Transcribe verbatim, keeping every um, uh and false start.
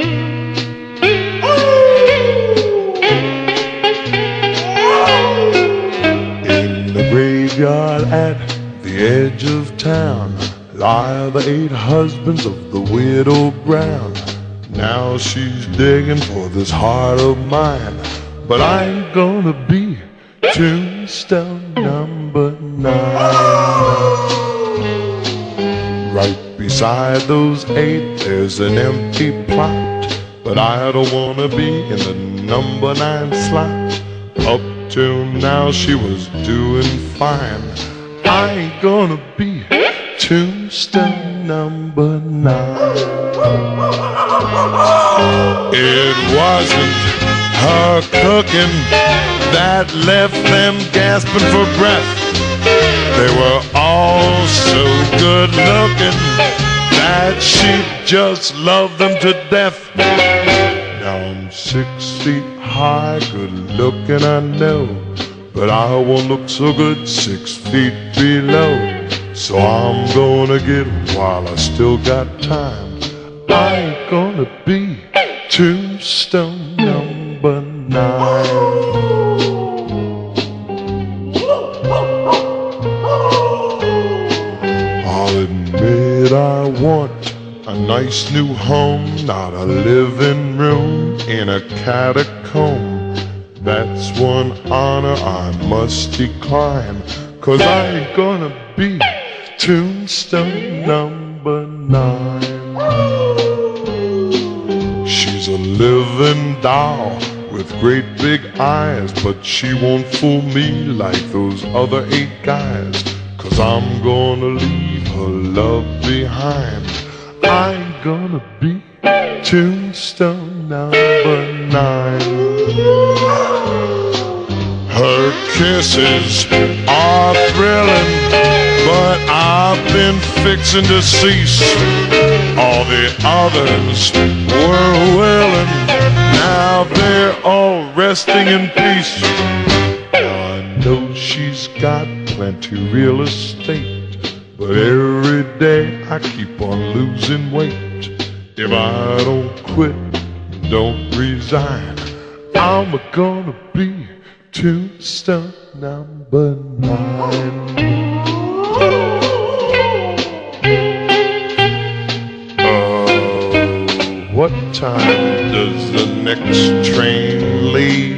In the graveyard at the edge of town lie the eight husbands of the widow Brown. Now she's digging for this heart of mine, but I ain't gonna be tombstone number nine. Right beside those eight there's an empty plot, but I don't wanna be in the number nine slot. Up till now she was doing fine. I ain't gonna be tombstone number nine. It wasn't her cooking that left them gasping for breath. They were all so good looking that she just loved them to death. Now I'm six feet high, good looking I know, but I won't look so good six feet below. So I'm gonna get it while I still got time. I ain't gonna be tombstone number nine. I'll admit I want a nice new home, not a living room in a catacomb. That's one honor I must decline, 'cause I ain't gonna be tombstone number nine. She's a living doll with great big eyes, but she won't fool me like those other eight guys, 'cause I'm gonna leave her love behind. I ain't gonna be tombstone number nine. Her kisses are thrilling, but I've been fixing to cease. All the others were willing, now they're all resting in peace. Now I know she's got plenty real estate, but every day I keep on losing weight. If I don't quit, don't resign, I'm gonna be tombstone number nine. Uh, what time does the next train leave?